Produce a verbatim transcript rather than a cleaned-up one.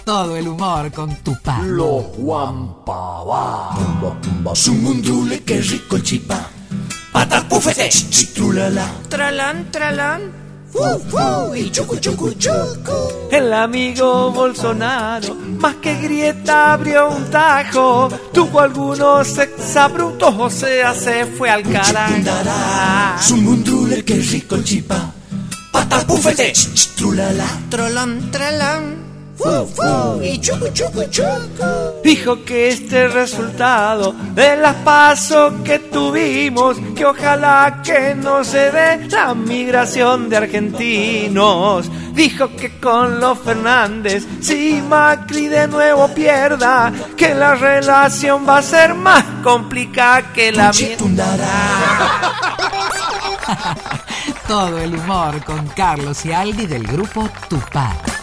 Todo el humor con Tupá. Los Guampabá. Sumundule, qué rico el chipá. Patapufete, chitrulala. Tralán, tralán. Fu, fu, y chucu, chucu, chucu. El amigo Bolsonaro, más que grieta, abrió un tajo. Tuvo algunos exabruptos, o sea, se fue al carajo. Sumundule, qué rico el chipá. Patapufete, chitrulala. Tralán, tralán. Fu, fu, y chucu, chucu, chucu. Dijo que este resultado de las pasos que tuvimos, que ojalá que no se dé la migración de argentinos. Dijo que con los Fernández, si Macri de nuevo pierda, que la relación va a ser más complicada que la mierda. Todo el humor con Carlos y Aldi del grupo Tupá.